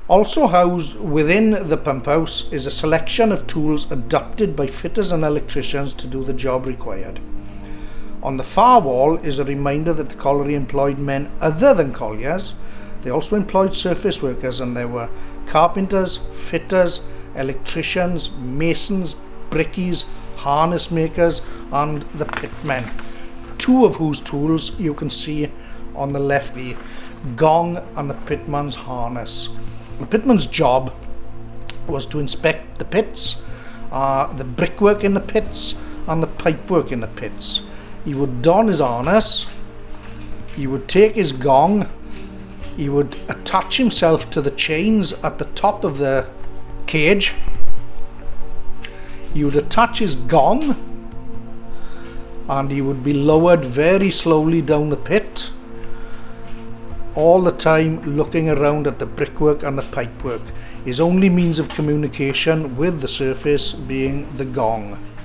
Also housed within the pump house is a selection of tools adapted by fitters and electricians to do the job required. On the far wall is a reminder that the colliery employed men other than colliers. They also employed surface workers, and there were carpenters, fitters, electricians, masons, brickies, harness makers and the pitmen, two of whose tools you can see on the left, the gong and the pitman's harness. The pitman's job was to inspect the pits, the brickwork in the pits and the pipework in the pits. He would don his harness, he would take his gong, he would attach himself to the chains at the top of the cage, he would attach his gong, and he would be lowered very slowly down the pit, all the time looking around at the brickwork and the pipework, his only means of communication with the surface being the gong.